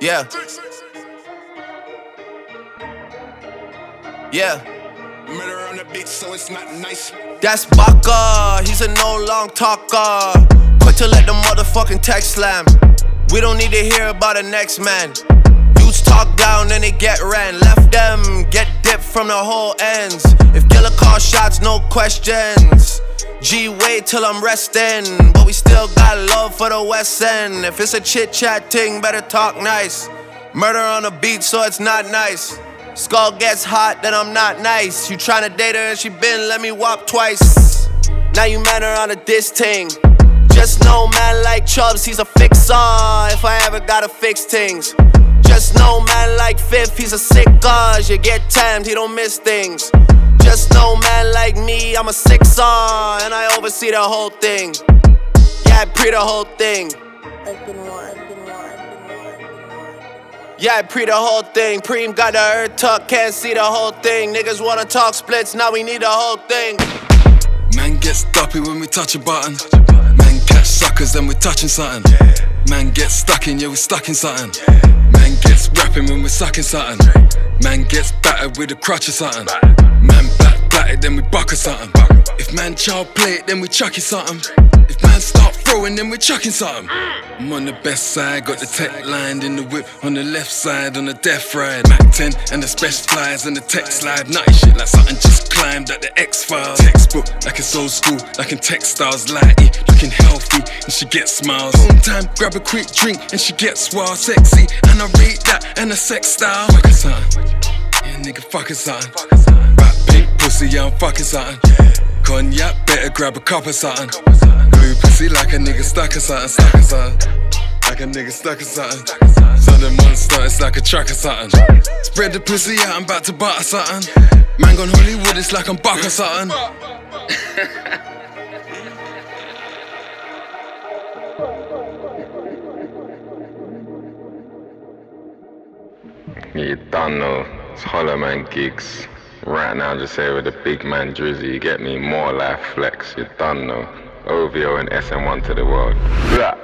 Yeah. Yeah. Murder on the beat, so it's not nice. That's Baka, he's a no long talker. Quick to let the motherfucking text slam. We don't need to hear about the next man. Dudes talk down, then they get ran. Left them, get dipped from the whole ends. If Killer call shots, no questions. G, wait till I'm resting. But we still got love for the West End. If it's a chit chat thing, better talk nice. Murder on the beat, so it's not nice. Skull gets hot, then I'm not nice. You tryna date her and she been let me whop twice. Now you man her on a diss ting. Just know man like Chubbs, he's a fixer. If I ever gotta fix things. Just know man like Fifth, he's a sick cause. You get timed, he don't miss things. Just know man like me, I'm a sixer. And I oversee the whole thing. Yeah, I pre the whole thing. Yeah, I pre the whole thing. Preem got the earth tuck, can't see the whole thing. Niggas wanna talk splits, now we need the whole thing. Man gets duppy when we touch a button. Man catch suckers, then we touching something. Man gets stuck in, yeah, we stuck in something. Man gets rapping when we're sucking something. Man gets battered with a crutch or something. Man battered, then we buck or something. If man child play it, then we chucking something. If man start throwing, then we chucking something. I'm on the best side, got the tech lined in the whip. On the left side, on the death ride. Mac 10 and the special flies and the text slide. Nutty shit like something just climbed at the X-Files. Textbook, like it's old school, like in textiles. Lighty, looking healthy, and she gets smiles. Home time, grab a quick drink, and she gets wild. Sexy, and I rate that, and a sex style. Fucking something, yeah nigga fucking something. Rap pink pussy, yeah I'm fucking something. Cognac, better grab a cup or something. Glue pussy like a nigga stuck or something, stuck or something. Like a nigga stuck or something. So the monster, it's like a truck or something. Spread the pussy out, I'm about to butter something. Man gone Hollywood, it's like I'm buck or something. You don't know, it's Hollow Man Gigs. Right now, just say with the big man Drizzy, you get me more life flex. You don't know, OVO and SM1 to the world. Blah.